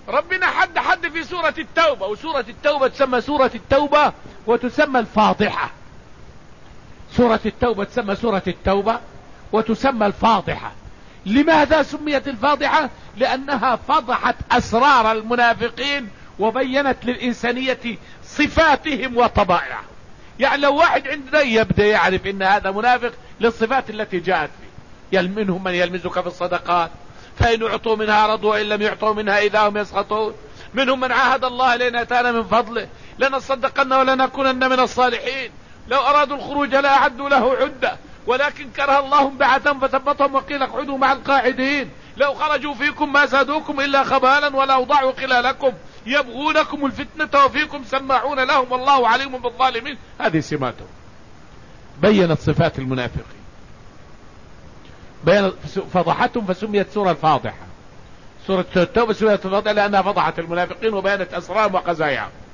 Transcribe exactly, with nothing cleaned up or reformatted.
ربنا حد حد في سورة التوبة، وسورة التوبة تسمى سورة التوبة وتسمى الفاضحة. سورة التوبة تسمى سورة التوبة وتسمى الفاضحة. لماذا سميت الفاضحة؟ لأنها فضحت أسرار المنافقين وبينت للإنسانية صفاتهم وطبائعهم. يعني لو واحد عندنا يبدأ يعرف إن هذا منافق للصفات التي جاءت فيه. منهم من يلمزك في الصدقات فإن أعطوا منها رضوا وإن لم يعطوا منها إذا هم يسخطون. منهم من عاهد الله لنا أتانا من فضله لنصدقن ولنكونن من الصالحين. لو أرادوا الخروج لا أعدوا له عدة ولكن كره الله بعثهم فثبتهم وقيل اقعدوا مع القاعدين. لو خرجوا فيكم ما زادوكم إلا خبالا ولا أوضعوا خلالكم يبغونكم الفتنة وفيكم سماعون لهم والله عليم بالظالمين. هذه سماتهم. بينت صفات المنافقين، بينت فضحتهم فسميت سورة الفاضحة. سورة التوبة سميت الفاضحة لأنها فضحت المنافقين وبينت أسرارهم وقزاياهم.